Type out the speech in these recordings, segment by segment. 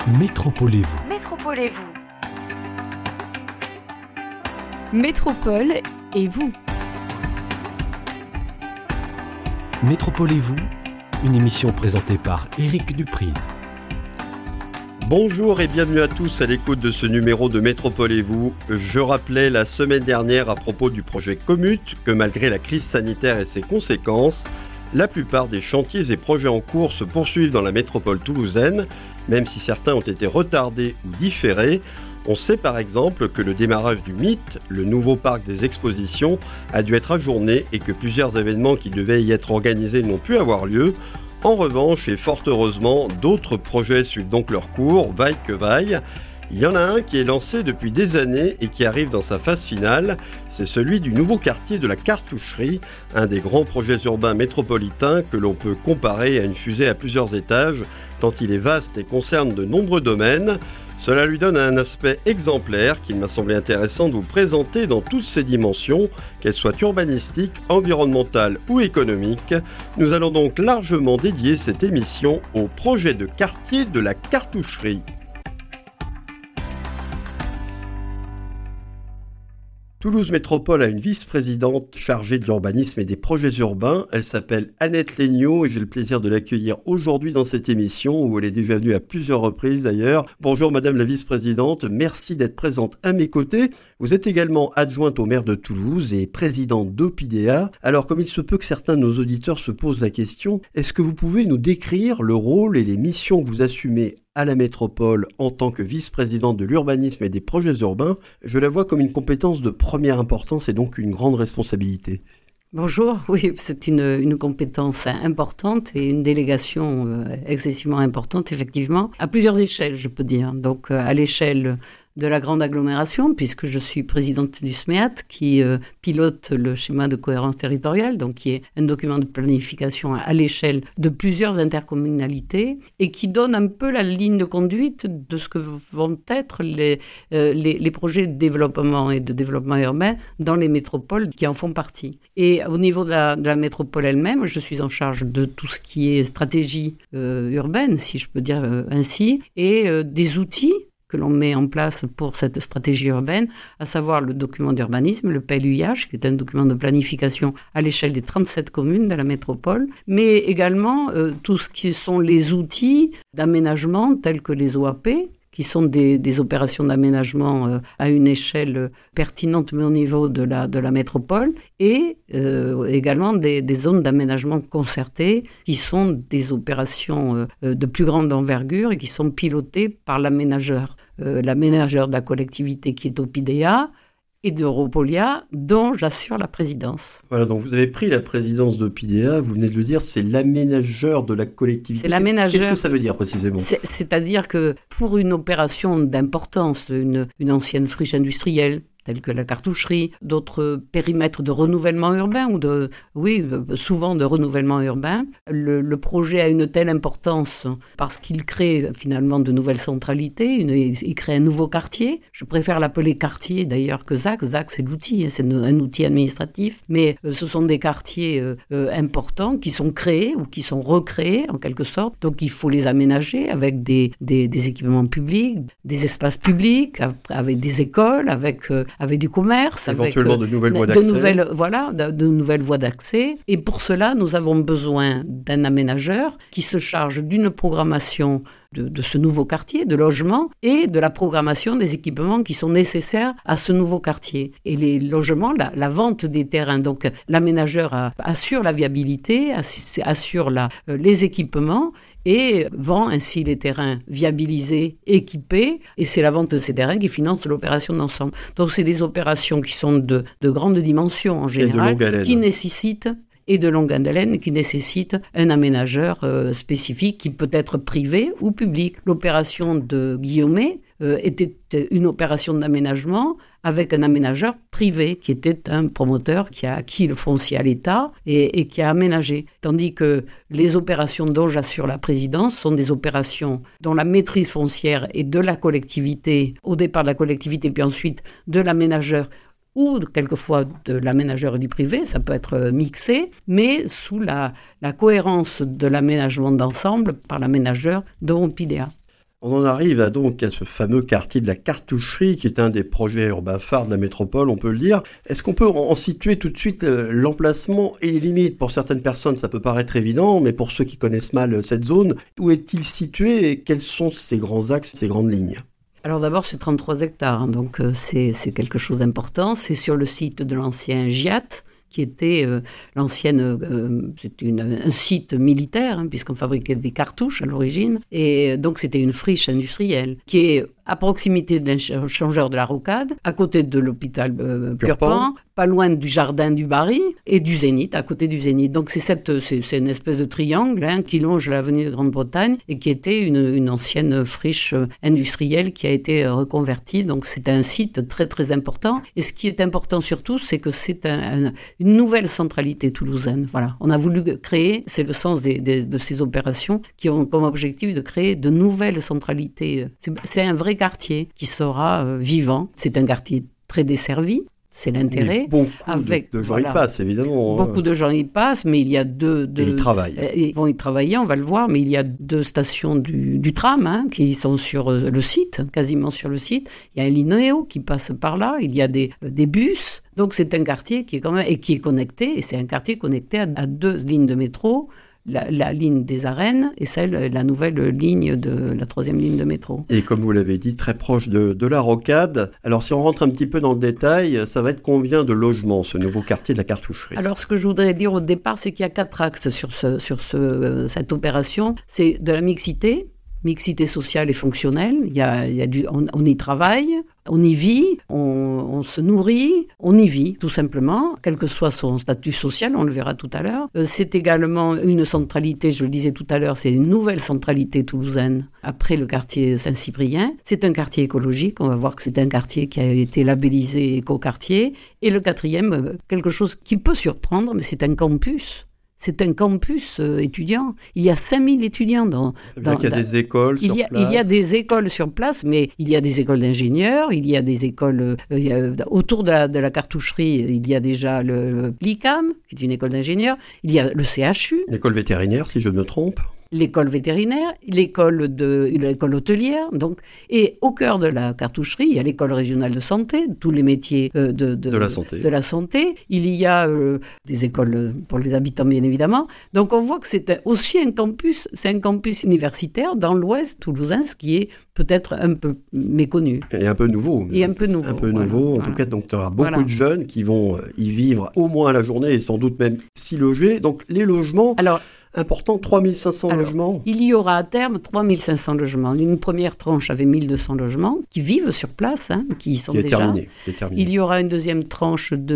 Métropolez-vous. Métropolez-vous. Métropole et vous. Métropolez-vous, une émission présentée par Éric Dupri. Bonjour et bienvenue à tous à l'écoute de ce numéro de Métropolez-vous. Je rappelais la semaine dernière à propos du projet Commute que malgré la crise sanitaire et ses conséquences, la plupart des chantiers et projets en cours se poursuivent dans la métropole toulousaine, même si certains ont été retardés ou différés. On sait par exemple que le démarrage du MIT, le nouveau parc des expositions, a dû être ajourné et que plusieurs événements qui devaient y être organisés n'ont pu avoir lieu. En revanche, et fort heureusement, d'autres projets suivent donc leur cours, vaille que vaille. Il y en a un qui est lancé depuis des années et qui arrive dans sa phase finale, c'est celui du nouveau quartier de la Cartoucherie, un des grands projets urbains métropolitains que l'on peut comparer à une fusée à plusieurs étages, tant il est vaste et concerne de nombreux domaines. Cela lui donne un aspect exemplaire qu'il m'a semblé intéressant de vous présenter dans toutes ses dimensions, qu'elles soient urbanistiques, environnementales ou économiques. Nous allons donc largement dédier cette émission au projet de quartier de la Cartoucherie. Toulouse Métropole a une vice-présidente chargée de l'urbanisme et des projets urbains. Elle s'appelle Annette Legnaud et j'ai le plaisir de l'accueillir aujourd'hui dans cette émission où elle est déjà venue à plusieurs reprises d'ailleurs. Bonjour Madame la vice-présidente, merci d'être présente à mes côtés. Vous êtes également adjointe au maire de Toulouse et présidente d'Opidea. Alors comme il se peut que certains de nos auditeurs se posent la question, est-ce que vous pouvez nous décrire le rôle et les missions que vous assumez à la métropole en tant que vice-présidente de l'urbanisme et des projets urbains? Je la vois comme une compétence de première importance et donc une grande responsabilité. Bonjour, oui, c'est une compétence importante et une délégation excessivement importante, effectivement, à plusieurs échelles, je peux dire. Donc, à l'échelle de la grande agglomération, puisque je suis présidente du SMEAT, qui pilote le schéma de cohérence territoriale, donc qui est un document de planification à l'échelle de plusieurs intercommunalités, et qui donne un peu la ligne de conduite de ce que vont être les projets de développement et de développement urbain dans les métropoles qui en font partie. Et au niveau de la métropole elle-même, je suis en charge de tout ce qui est stratégie urbaine, si je peux dire ainsi, et des outils que l'on met en place pour cette stratégie urbaine, à savoir le document d'urbanisme, le PLUIH, qui est un document de planification à l'échelle des 37 communes de la métropole, mais également tout ce qui sont les outils d'aménagement tels que les OAP, qui sont des opérations d'aménagement à une échelle pertinente, mais au niveau de la métropole, et également des zones d'aménagement concertées, qui sont des opérations de plus grande envergure et qui sont pilotées par l'aménageur de la collectivité qui est Opidea, et d'Europolia, dont j'assure la présidence. Voilà, donc vous avez pris la présidence d'Opidea, vous venez de le dire, c'est l'aménageur de la collectivité. C'est l'aménageur. Qu'est-ce que ça veut dire précisément ? C'est-à-dire que pour une opération d'importance, une ancienne friche industrielle, tels que la cartoucherie, d'autres périmètres de renouvellement urbain, souvent de renouvellement urbain. Le projet a une telle importance parce qu'il crée finalement de nouvelles centralités, il crée un nouveau quartier. Je préfère l'appeler quartier d'ailleurs que ZAC. ZAC, c'est l'outil, c'est un outil administratif, mais ce sont des quartiers importants qui sont créés ou qui sont recréés en quelque sorte. Donc il faut les aménager avec des équipements publics, des espaces publics, avec des écoles, avec du commerce, éventuellement avec de nouvelles voies d'accès. De nouvelles voies d'accès. Et pour cela, nous avons besoin d'un aménageur qui se charge d'une programmation de ce nouveau quartier, de logement, et de la programmation des équipements qui sont nécessaires à ce nouveau quartier. Et les logements, la vente des terrains. Donc l'aménageur assure la viabilité, assure les équipements, et vend ainsi les terrains viabilisés, équipés, et c'est la vente de ces terrains qui finance l'opération d'ensemble. Donc c'est des opérations qui sont de grande dimension en général, qui nécessitent et de longue haleine qui nécessite un aménageur spécifique qui peut être privé ou public. L'opération de Guillaumet était une opération d'aménagement avec un aménageur privé qui était un promoteur qui a acquis le foncier à l'État et qui a aménagé. Tandis que les opérations dont j'assure la présidence sont des opérations dont la maîtrise foncière est de la collectivité, au départ de la collectivité, puis ensuite de l'aménageur ou quelquefois de l'aménageur et du privé, ça peut être mixé, mais sous la cohérence de l'aménagement d'ensemble par l'aménageur d'Opidea. On en arrive donc à ce fameux quartier de la Cartoucherie, qui est un des projets urbains phares de la métropole, on peut le dire. Est-ce qu'on peut en situer tout de suite l'emplacement et les limites? Pour certaines personnes, ça peut paraître évident, mais pour ceux qui connaissent mal cette zone, où est-il situé et quels sont ses grands axes, ses grandes lignes? Alors d'abord, c'est 33 hectares, donc c'est quelque chose d'important. C'est sur le site de l'ancien GIAT, qui était l'ancienne, c'était un site militaire, puisqu'on fabriquait des cartouches à l'origine. Et donc, c'était une friche industrielle qui est à proximité de l'échangeur de la Rocade, à côté de l'hôpital Purpan, pas loin du jardin du Barry et du Zénith, à côté du Zénith. Donc, c'est une espèce de triangle qui longe l'avenue de Grande-Bretagne et qui était une ancienne friche industrielle qui a été reconvertie. Donc, c'est un site très, très important. Et ce qui est important surtout, c'est que c'est une nouvelle centralité toulousaine. Voilà. On a voulu créer, c'est le sens de ces opérations, qui ont comme objectif de créer de nouvelles centralités. C'est un vrai quartier qui sera vivant. C'est un quartier très desservi. C'est l'intérêt. Beaucoup de gens y passent, évidemment. Beaucoup de gens y passent, mais il y a deux... Et ils travaillent. Ils vont y travailler, on va le voir, mais il y a 2 stations du tram qui sont sur le site, quasiment sur le site. Il y a un Linéo qui passe par là, il y a des bus. Donc c'est un quartier qui est quand même... et qui est connecté, et c'est un quartier connecté à 2 lignes de métro, la ligne des Arènes et la nouvelle ligne la 3e ligne de métro. Et comme vous l'avez dit, très proche de la Rocade. Alors si on rentre un petit peu dans le détail, ça va être combien de logements, ce nouveau quartier de la Cartoucherie? Alors ce que je voudrais dire au départ, c'est qu'il y a 4 axes sur cette opération. C'est de la mixité sociale et fonctionnelle. On y travaille, on y vit, on se nourrit, on y vit, tout simplement, quel que soit son statut social, on le verra tout à l'heure. C'est également une centralité, je le disais tout à l'heure, c'est une nouvelle centralité toulousaine, après le quartier Saint-Cyprien. C'est un quartier écologique, on va voir que c'est un quartier qui a été labellisé éco-quartier. Et le 4e, quelque chose qui peut surprendre, mais c'est un campus. C'est un campus étudiant. Il y a 5000 étudiants il y a des écoles sur place. Il y a des écoles sur place, mais il y a des écoles d'ingénieurs, il y a des écoles... autour de la cartoucherie, il y a déjà le l'ICAM, qui est une école d'ingénieurs. Il y a le CHU. L'école vétérinaire, si je me trompe. L'école vétérinaire, l'école hôtelière, donc, et au cœur de la cartoucherie, il y a l'école régionale de santé, tous les métiers de la santé. Il y a des écoles pour les habitants, bien évidemment. Donc, on voit que c'est aussi un campus universitaire dans l'ouest toulousain, ce qui est peut-être un peu méconnu. Et un peu nouveau. En tout cas, donc, tu auras beaucoup de jeunes qui vont y vivre au moins la journée et sans doute même s'y loger. Donc, les logements... Alors, important, 3500 logements. Il y aura à terme 3500 logements. Une première tranche avait 1200 logements qui vivent sur place, qui y sont déjà. Terminé. Il y aura une deuxième tranche de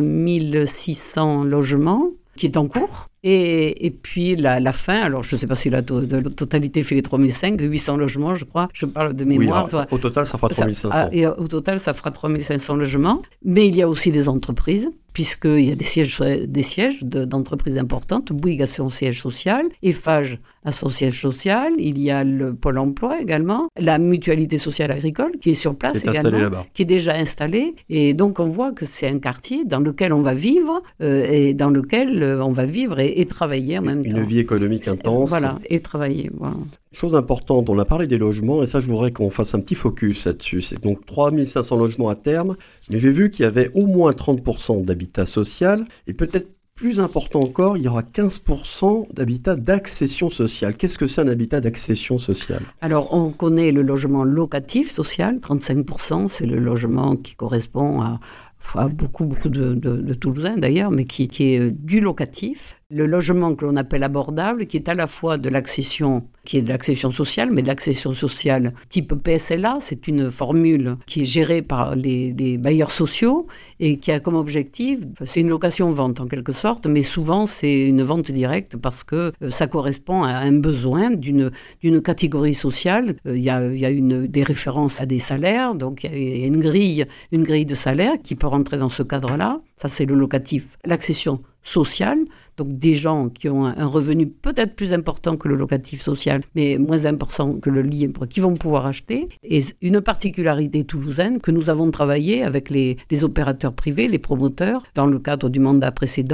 1600 logements qui est en cours. Et puis la fin, alors je ne sais pas si la totalité fait les 3500, 800 logements, je crois, je parle de mémoire. Oui, au total, ça fera 3500. Et au total, ça fera 3500 logements. Mais il y a aussi des entreprises, puisqu'il y a des sièges d'entreprises importantes. Bouygues a son siège social, Eiffage a son siège social, il y a le Pôle emploi également, la mutualité sociale agricole qui est sur place également, qui est déjà installée. Et donc on voit que c'est un quartier dans lequel on va vivre et dans lequel on va vivre et travailler en même temps. Une vie économique intense. Voilà, et travailler, voilà. Chose importante, on a parlé des logements, et ça je voudrais qu'on fasse un petit focus là-dessus. C'est donc 3500 logements à terme, mais j'ai vu qu'il y avait au moins 30% d'habitat social, et peut-être plus important encore, il y aura 15% d'habitat d'accession sociale. Qu'est-ce que c'est un habitat d'accession sociale? Alors, on connaît le logement locatif social, 35%, c'est le logement qui correspond à beaucoup de Toulousains d'ailleurs, mais qui est du locatif. Le logement que l'on appelle abordable, qui est à la fois de l'accession sociale, mais de l'accession sociale type PSLA, c'est une formule qui est gérée par les bailleurs sociaux et qui a comme objectif, c'est une location-vente en quelque sorte, mais souvent c'est une vente directe parce que ça correspond à un besoin d'une catégorie sociale. Il y a des références à des salaires, donc il y a une grille de salaire qui peut rentrer dans ce cadre-là. Ça, c'est le locatif. L'accession sociale, donc des gens qui ont un revenu peut-être plus important que le locatif social, mais moins important que le libre, qui vont pouvoir acheter. Et une particularité toulousaine que nous avons travaillé avec les opérateurs privés, les promoteurs, dans le cadre du mandat précédent,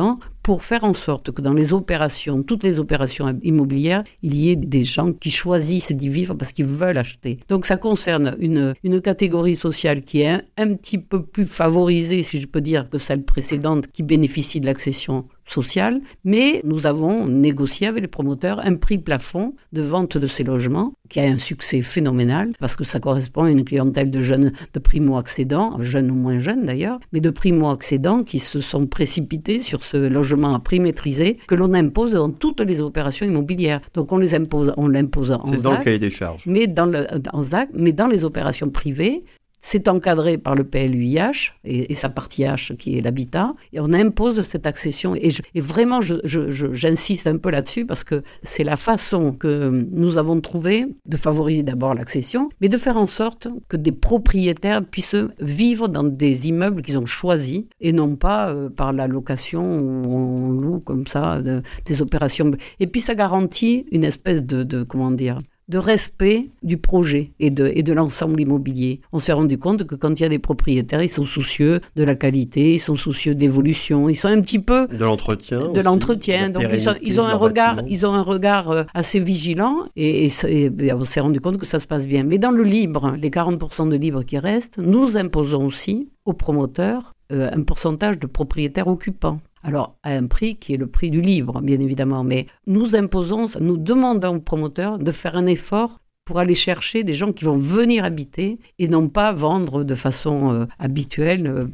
pour faire en sorte que dans les opérations, toutes les opérations immobilières, il y ait des gens qui choisissent d'y vivre parce qu'ils veulent acheter. Donc ça concerne une catégorie sociale qui est un petit peu plus favorisée, si je peux dire, que celle précédente qui bénéficie de l'accession sociale, mais nous avons négocié avec les promoteurs un prix plafond de vente de ces logements qui a un succès phénoménal parce que ça correspond à une clientèle de jeunes, de primo-accédants, jeunes ou moins jeunes d'ailleurs, mais de primo-accédants qui se sont précipités sur ce logement à prix maîtrisé que l'on impose dans toutes les opérations immobilières. Donc on l'impose en C'est ZAC, dans le cahier des charges. mais en ZAC, mais dans les opérations privées, c'est encadré par le PLUIH et sa partie H qui est l'habitat. Et on impose cette accession. Et vraiment, j'insiste un peu là-dessus parce que c'est la façon que nous avons trouvé de favoriser d'abord l'accession, mais de faire en sorte que des propriétaires puissent vivre dans des immeubles qu'ils ont choisis et non pas par la location où on loue comme ça des opérations. Et puis ça garantit une espèce de respect du projet et de l'ensemble immobilier. On s'est rendu compte que quand il y a des propriétaires, ils sont soucieux de la qualité, ils sont soucieux d'évolution, ils sont un petit peu de l'entretien. Donc ils ont un regard assez vigilant et on s'est rendu compte que ça se passe bien. Mais dans le libre, les 40% de libre qui restent, nous imposons aussi aux promoteurs un pourcentage de propriétaires occupants. Alors, à un prix qui est le prix du livre, bien évidemment. Mais nous demandons aux promoteurs de faire un effort pour aller chercher des gens qui vont venir habiter et non pas vendre de façon habituelle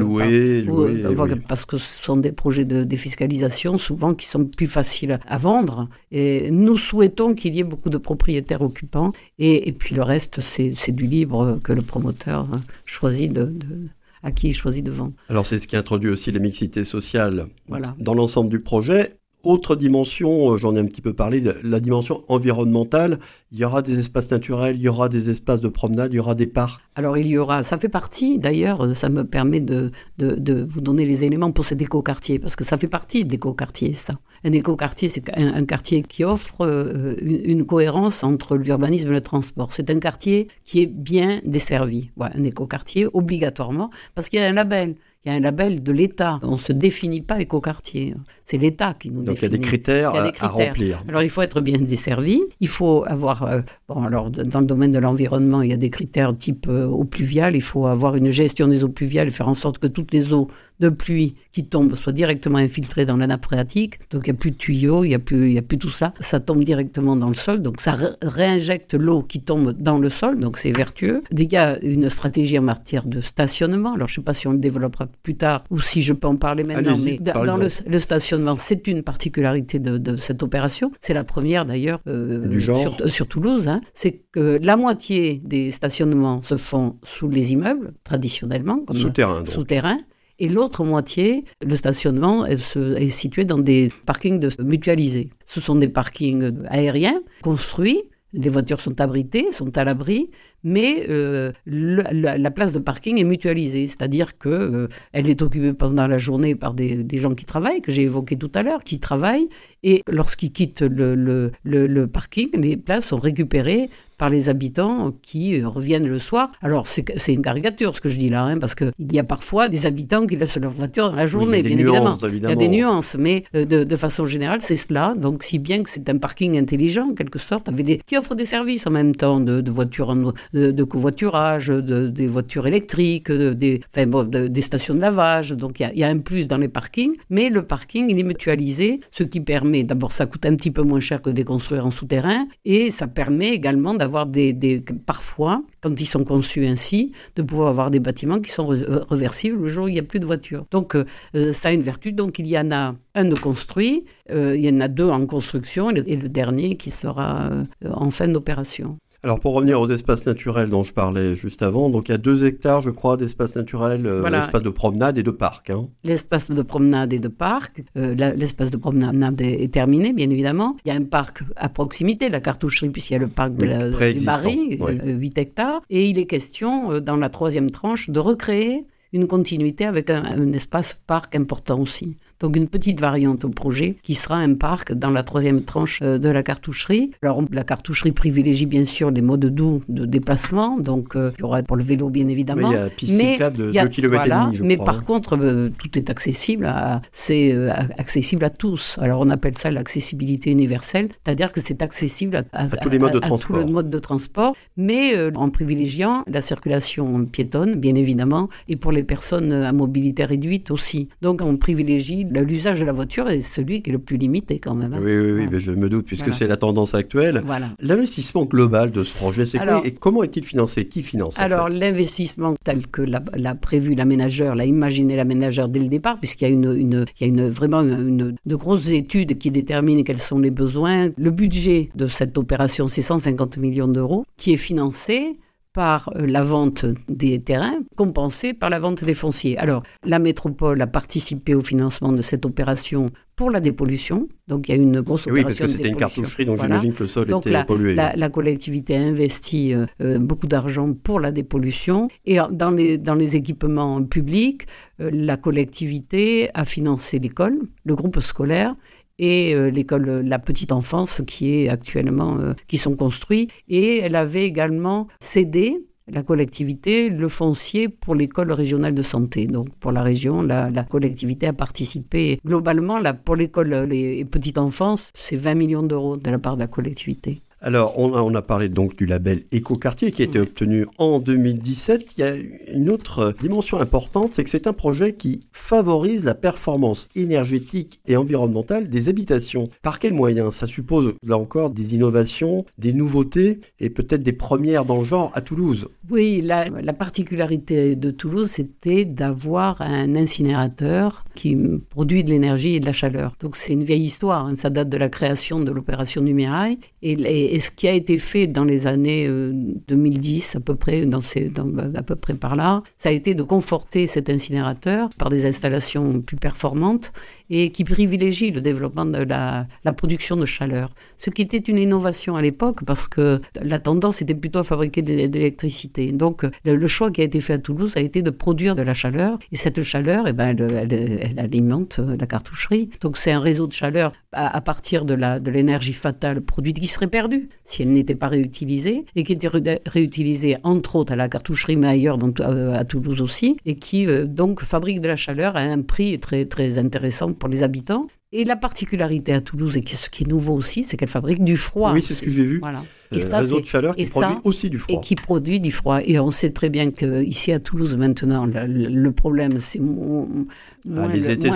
parce que ce sont des projets de défiscalisation souvent qui sont plus faciles à vendre. Et nous souhaitons qu'il y ait beaucoup de propriétaires occupants et puis le reste, c'est du libre que le promoteur choisit à qui il choisit de vendre. Alors c'est ce qui introduit aussi la mixité sociale dans l'ensemble du projet. Autre dimension, j'en ai un petit peu parlé, la dimension environnementale. Il y aura des espaces naturels, il y aura des espaces de promenade, il y aura des parcs. Alors ça fait partie d'ailleurs, ça me permet de vous donner les éléments pour cet écoquartier, parce que ça fait partie de l'écoquartier, ça. Un écoquartier, c'est un quartier qui offre une cohérence entre l'urbanisme et le transport. C'est un quartier qui est bien desservi. Un écoquartier, obligatoirement, parce qu'il y a un label. Il y a un label de l'État. On ne se définit pas écoquartier. C'est l'État qui nous définit. Donc il y a des critères à remplir. Alors il faut être bien desservi. Il faut avoir... alors dans le domaine de l'environnement, il y a des critères type eau pluviale. Il faut avoir une gestion des eaux pluviales et faire en sorte que toutes les eaux de pluie qui tombent soient directement infiltrées dans la nappe phréatique. Donc il n'y a plus de tuyaux, il n'y a plus tout ça. Ça tombe directement dans le sol. Donc ça réinjecte l'eau qui tombe dans le sol. Donc c'est vertueux. Il y a une stratégie en matière de stationnement. Alors je ne sais pas si on le développera plus tard ou si je peux en parler maintenant. Allez-y, mais dans le stationnement, c'est une particularité de cette opération. C'est la première d'ailleurs du genre. Sur Toulouse. C'est que la moitié des stationnements se font sous les immeubles, traditionnellement. Comme souterrain. Et l'autre moitié, le stationnement est situé dans des parkings mutualisés. Ce sont des parkings aériens construits. Les voitures sont abritées, sont à l'abri, mais la place de parking est mutualisée, c'est-à-dire qu'elle est occupée pendant la journée par des gens qui travaillent, que j'ai évoqué tout à l'heure, qui travaillent, et lorsqu'ils quittent le parking, les places sont récupérées par les habitants qui reviennent le soir. Alors, c'est une caricature ce que je dis là, parce qu'il y a parfois des habitants qui laissent leur voiture dans la journée, bien évidemment. Il y a des nuances, mais de façon générale, c'est cela. Donc, si bien que c'est un parking intelligent, en quelque sorte, qui offre des services en même temps de voitures, de covoiturage, des voitures électriques, des stations de lavage. Donc, il y a un plus dans les parkings, mais le parking, il est mutualisé, ce qui permet, d'abord, ça coûte un petit peu moins cher que de les construire en souterrain, et ça permet également d'avoir parfois, quand ils sont conçus ainsi, de pouvoir avoir des bâtiments qui sont reversibles le jour où il n'y a plus de voitures. Donc, ça a une vertu. Donc, il y en a un de construit, il y en a deux en construction, et le dernier qui sera en fin d'opération. Alors pour revenir aux espaces naturels dont je parlais juste avant, donc il y a 2 hectares, je crois, d'espaces naturels, l'espace de promenade et de parc. L'espace de promenade et de parc, l'espace de promenade est terminé, bien évidemment. Il y a un parc à proximité, la cartoucherie, puisqu'il y a le parc du Barry, 8 hectares. Et il est question, dans la 3e tranche, de recréer une continuité avec un espace parc important aussi. Donc une petite variante au projet qui sera un parc dans la 3e tranche de la cartoucherie. Alors la cartoucherie privilégie bien sûr les modes doux de déplacement, donc il y aura pour le vélo bien évidemment. Mais il y a piste cyclable de 2 km et demi, je mais crois. Par contre, tout est accessible, accessible à tous. Alors on appelle ça l'accessibilité universelle, c'est-à-dire que c'est accessible à tous les modes de transport. À tous les modes de transport, mais en privilégiant la circulation piétonne, bien évidemment, et pour les personnes à mobilité réduite aussi. Donc on privilégie l'usage de la voiture et celui qui est le plus limité quand même. Oui, mais je me doute, puisque c'est la tendance actuelle. Voilà. L'investissement global de ce projet, c'est quoi et comment est-il financé? Qui finance? Alors l'investissement tel que l'a prévu l'aménageur, l'a imaginé l'aménageur dès le départ, puisqu'il y a vraiment de grosses études qui déterminent quels sont les besoins. Le budget de cette opération, c'est 150 millions d'euros, qui est financé par la vente des terrains, compensée par la vente des fonciers. Alors, la métropole a participé au financement de cette opération pour la dépollution. Donc, il y a une grosse opération de dépollution. Oui, parce que c'était une cartoucherie, donc j'imagine que le sol était pollué. La collectivité a investi beaucoup d'argent pour la dépollution. Et dans les équipements publics, la collectivité a financé l'école, le groupe scolaire, et l'école La Petite Enfance qui est actuellement, qui sont construits. Et elle avait également cédé, la collectivité, le foncier pour l'école régionale de santé. Donc pour la région, la collectivité a participé. Globalement, pour l'école Les Petites Enfances, c'est 20 millions d'euros de la part de la collectivité. Alors, on a parlé donc du label Écoquartier qui a été obtenu en 2017. Il y a une autre dimension importante, c'est que c'est un projet qui favorise la performance énergétique et environnementale des habitations. Par quels moyens? Ça suppose, là encore, des innovations, des nouveautés et peut-être des premières dans le genre à Toulouse. Oui, la particularité de Toulouse, c'était d'avoir un incinérateur qui produit de l'énergie et de la chaleur. Donc c'est une vieille histoire, hein. Ça date de la création de l'opération Numérail. Et ce qui a été fait dans les années 2010, à peu près par là, ça a été de conforter cet incinérateur par des installations plus performantes et qui privilégie le développement de la production de chaleur. Ce qui était une innovation à l'époque parce que la tendance était plutôt à fabriquer de l'électricité. Donc le choix qui a été fait à Toulouse a été de produire de la chaleur et cette chaleur, elle alimente la cartoucherie. Donc c'est un réseau de chaleur à partir de l'énergie fatale produite qui serait perdue si elle n'était pas réutilisée et qui était réutilisée entre autres à la cartoucherie mais ailleurs à Toulouse aussi et qui donc fabrique de la chaleur à un prix très, très intéressant pour les habitants. Et la particularité à Toulouse, et ce qui est nouveau aussi, c'est qu'elle fabrique du froid. Oui, c'est ce que j'ai vu. Voilà. Et ça, réseau de chaleur qui produit aussi du froid. Et qui produit du froid. Et on sait très bien qu'ici à Toulouse, maintenant, le problème, c'est moins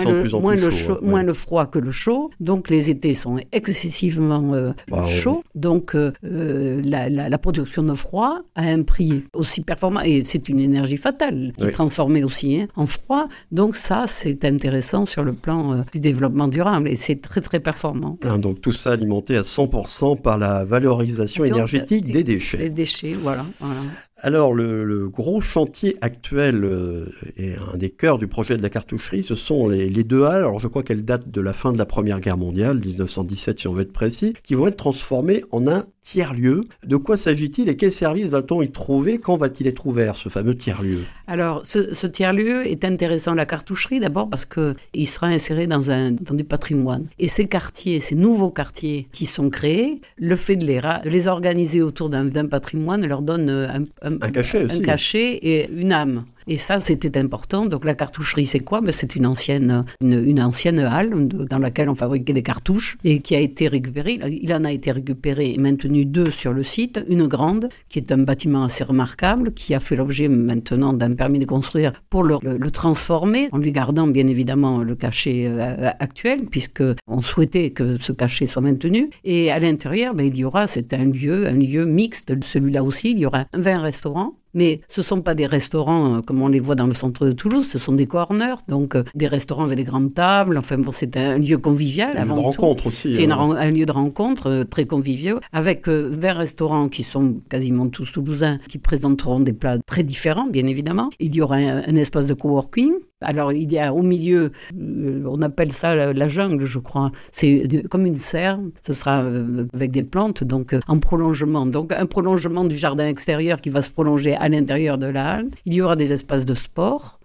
le froid que le chaud. Donc les étés sont excessivement chauds. Donc la production de froid a un prix aussi performant. Et c'est une énergie fatale qui est transformée aussi en froid. Donc ça, c'est intéressant sur le plan du développement durable. Et c'est très, très performant. Donc tout ça alimenté à 100% par la valorisation énergétique des déchets. Des déchets, voilà. Alors, le gros chantier actuel et un des cœurs du projet de la cartoucherie, ce sont les 2 halles. Alors, je crois qu'elles datent de la fin de la Première Guerre mondiale, 1917 si on veut être précis, qui vont être transformées en un tiers-lieu. De quoi s'agit-il et quels services va-t-on y trouver? Quand va-t-il être ouvert, ce fameux tiers-lieu? Alors, ce tiers-lieu est intéressant, la cartoucherie, d'abord parce qu'il sera inséré dans du patrimoine. Et ces quartiers, ces nouveaux quartiers qui sont créés, le fait de les organiser autour d'un patrimoine leur donne un cachet aussi. Un cachet et une âme. Et ça, c'était important. Donc la cartoucherie, c'est quoi? C'est une ancienne halle dans laquelle on fabriquait des cartouches et qui a été récupérée. Il en a été récupéré et maintenu 2 sur le site. Une grande, qui est un bâtiment assez remarquable, qui a fait l'objet maintenant d'un permis de construire pour le transformer, en lui gardant bien évidemment le cachet actuel, puisqu'on souhaitait que ce cachet soit maintenu. Et à l'intérieur, c'est un lieu mixte. Celui-là aussi, il y aura 20 restaurants. Mais ce ne sont pas des restaurants comme on les voit dans le centre de Toulouse, ce sont des corners, donc des restaurants avec des grandes tables, c'est un lieu convivial avant tout. C'est un lieu de rencontre aussi. C'est un lieu de rencontre très convivial, avec 20 restaurants qui sont quasiment tous toulousains, qui présenteront des plats très différents, bien évidemment. Il y aura un espace de coworking. Alors, il y a au milieu, on appelle ça la jungle, je crois. C'est comme une serre, ce sera avec des plantes, donc en prolongement. Donc, un prolongement du jardin extérieur qui va se prolonger à l'intérieur de la halle. Il y aura des espaces de sport.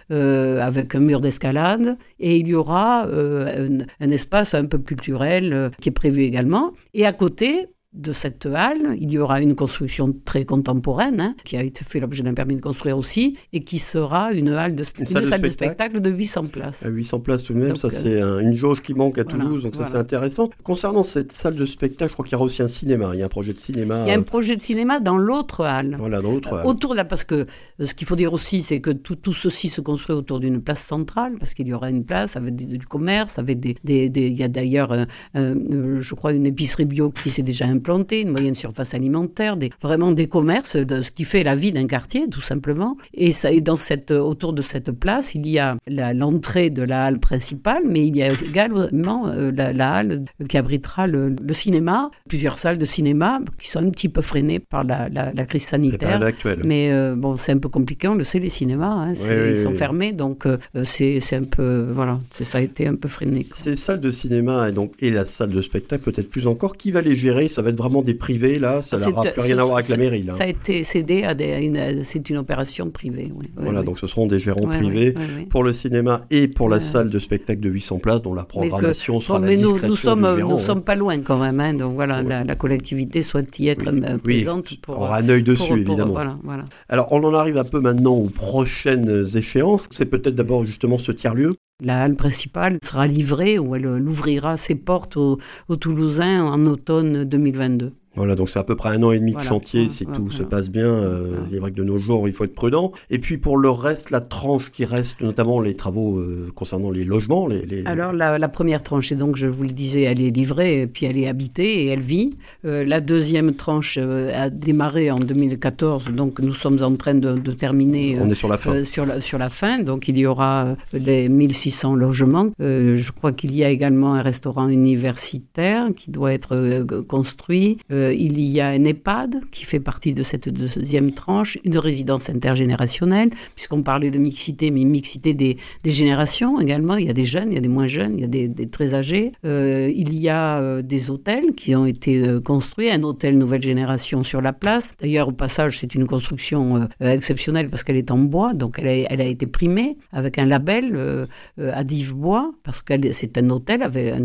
avec un mur d'escalade. Et il y aura un espace un peu culturel qui est prévu également. Et à côté de cette halle, il y aura une construction très contemporaine qui a été fait l'objet d'un permis de construire aussi et qui sera une salle de spectacle de 800 places. 800 places tout de même, donc, ça c'est une jauge qui manque à Toulouse, donc ça c'est intéressant. Concernant cette salle de spectacle, je crois qu'il y aura aussi un cinéma, il y a un projet de cinéma. Il y a un projet de cinéma dans l'autre halle. Voilà, dans l'autre halle. Autour de là, parce que ce qu'il faut dire aussi, c'est que tout ceci se construit autour d'une place centrale, parce qu'il y aura une place avec du commerce, avec il y a d'ailleurs, je crois, une épicerie bio qui s'est déjà implantée, une moyenne surface alimentaire, vraiment des commerces, ce qui fait la vie d'un quartier, tout simplement. Et autour de cette place, il y a l'entrée de la halle principale, mais il y a également la halle qui abritera le cinéma, plusieurs salles de cinéma qui sont un petit peu freinées par la crise sanitaire. Mais c'est un peu compliqué, on le sait, les cinémas, ils sont fermés, donc c'est un peu, ça a été un peu freiné. Ces salles de cinéma et la salle de spectacle, peut-être plus encore, qui va les gérer? Ça va être vraiment des privés, là? Ça n'aura plus rien à voir avec la mairie, là? Ça a été cédé c'est une opération privée. Donc ce seront des gérants privés pour le cinéma et pour la salle de spectacle de 800 places, dont la programmation sera à la discrétion du gérant. Nous sommes pas loin quand même, donc voilà, la collectivité souhaite y être présente. On aura un œil dessus, évidemment. Voilà. Alors, on en arrive un peu maintenant aux prochaines échéances. C'est peut-être d'abord justement ce tiers-lieu. La halle principale sera livrée, ou elle ouvrira ses portes aux Toulousains en automne 2022. Voilà, donc c'est à peu près 1 an et demi de chantier si tout se passe bien. Il est vrai que de nos jours, il faut être prudent. Et puis pour le reste, la tranche qui reste, notamment les travaux concernant les logements. Alors la première tranche, et donc je vous le disais, elle est livrée, et puis elle est habitée et elle vit. La deuxième tranche a démarré en 2014, donc nous sommes en train de terminer. On est sur la fin. Sur la fin, donc il y aura les 1600 logements. Je crois qu'il y a également un restaurant universitaire qui doit être construit. Il y a un EHPAD qui fait partie de cette deuxième tranche, une résidence intergénérationnelle, puisqu'on parlait de mixité, mais mixité des générations également. Il y a des jeunes, il y a des moins jeunes, il y a des très âgés. Il y a des hôtels qui ont été construits, un hôtel nouvelle génération sur la place. D'ailleurs, au passage, c'est une construction exceptionnelle parce qu'elle est en bois, donc elle a été primée avec un label Adif Bois, parce que c'est un hôtel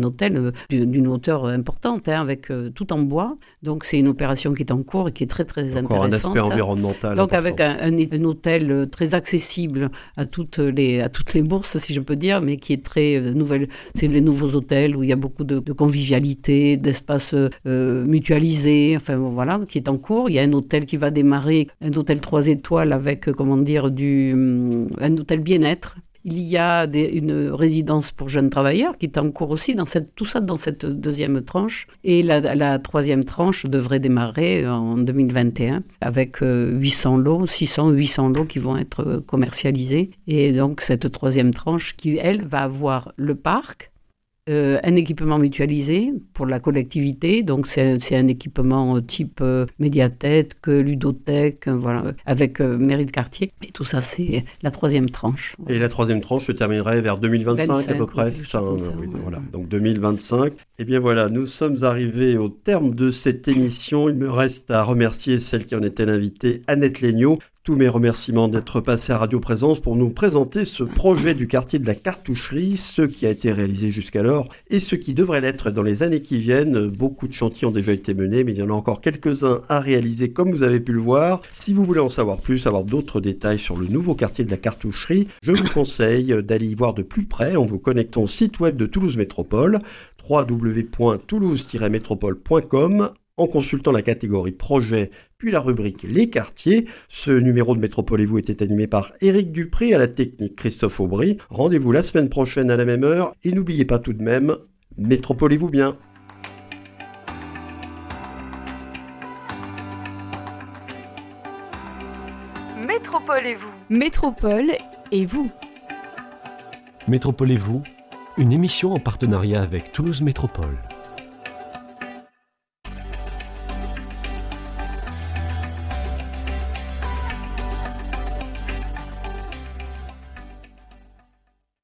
d'une hauteur importante, avec tout en bois. Donc c'est une opération qui est en cours et qui est très très intéressante. Encore un aspect environnemental. Donc important. avec un hôtel très accessible à toutes les bourses, si je peux dire, mais qui est très nouvelle. C'est les nouveaux hôtels où il y a beaucoup de convivialité, d'espaces mutualisés, qui est en cours. Il y a un hôtel qui va démarrer, un hôtel 3 étoiles avec, un hôtel bien-être. Il y a une résidence pour jeunes travailleurs qui est en cours aussi, tout ça dans cette deuxième tranche. Et la troisième tranche devrait démarrer en 2021 avec 800 lots qui vont être commercialisés. Et donc cette troisième tranche qui, elle, va avoir le parc, un équipement mutualisé pour la collectivité, donc c'est un équipement type médiathèque, ludothèque, avec mairie de quartier. Et tout ça, c'est la troisième tranche. Et la troisième tranche se terminerait vers 2025 à peu près, c'est ça, voilà. Donc 2025. Et bien voilà, nous sommes arrivés au terme de cette émission. Il me reste à remercier celle qui en était l'invitée, Annette Legnaud. Tous mes remerciements d'être passé à Radio Présence pour nous présenter ce projet du quartier de la Cartoucherie, ce qui a été réalisé jusqu'alors et ce qui devrait l'être dans les années qui viennent. Beaucoup de chantiers ont déjà été menés, mais il y en a encore quelques-uns à réaliser comme vous avez pu le voir. Si vous voulez en savoir plus, avoir d'autres détails sur le nouveau quartier de la Cartoucherie, je vous conseille d'aller y voir de plus près en vous connectant au site web de Toulouse Métropole, www.toulouse-métropole.com, en consultant la catégorie projet puis la rubrique Les quartiers. Ce numéro de Métropole et vous était animé par Éric Dupri, à la technique Christophe Aubry. Rendez-vous la semaine prochaine à la même heure et n'oubliez pas tout de même, métropolez-vous bien. Métropole et vous. Métropole et vous. Métropole et vous, une émission en partenariat avec Toulouse Métropole.